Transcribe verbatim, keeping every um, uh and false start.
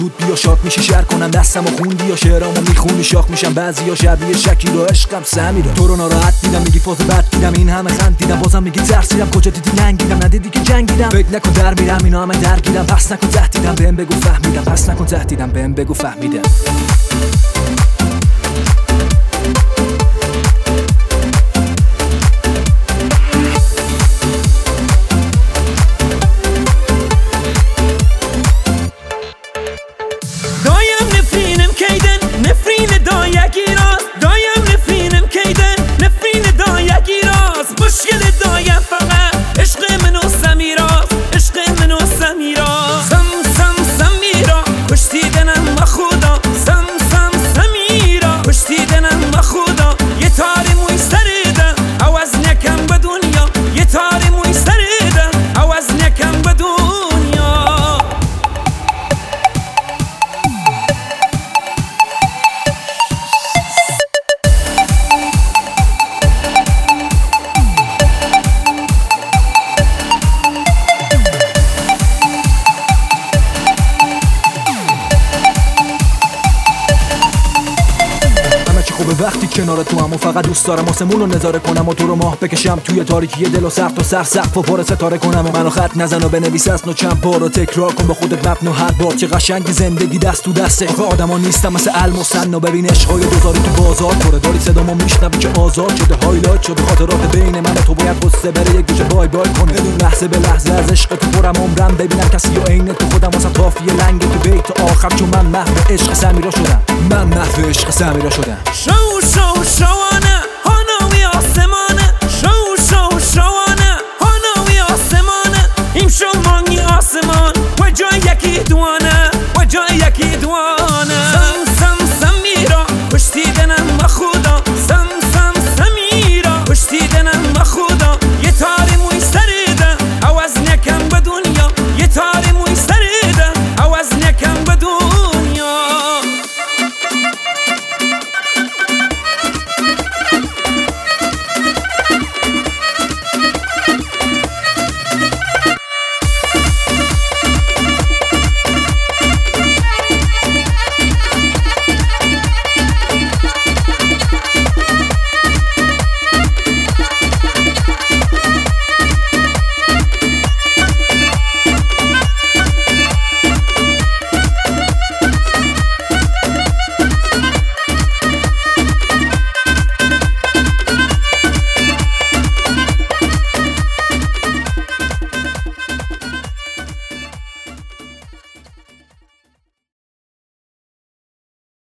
زود بیا شاد میشی شعر کنم دستم و خوندی یا شعرامو میخونی شاخ میشم بعضی یا شبیه شکیل و عشقم سمیره. تو رو ناراحت دیدم میگی فاز بد دیدم این همه خندیدم بازم میگی ترسیدم کجا دیدی لنگیدم ندیدی که جنگیدم فکر نکن در میرم اینا همه درگیرم پس نکن تهدیدم بهم بگو فهمیدم پس نکن تهدیدم بهم بگو فهمیدم. خوبه وقتی کنار تو هم و فقط دوست دارم آسمون رو نظاره کنم و تو رو ماه بکشم توی تاریکی دل و سخت و سر سقف و پر ستاره کنم و منو خط نزن و بنویس اسم و چند بار و تکرار کن به خودت متن و هر بار چه قشنگ زندگی دست تو دسته. آخه آدما نیستم مثل المسن و ببین عشقای دوزاری تو بازار پره داری صدامو میشنوی که آزاد شده هایلایت شده خاطرات بین من و تو باید قصه بره یک گوشه بای بای کنه بدون لحظه به لحظه از عشق تو پرم عمرم ببینم کسی و عین تو خودم واسه کافیه لنگ تو بیت آخر چون من محو عشق سمیرا شدم من محو عشق سمیرا شدم. شو شو شوانه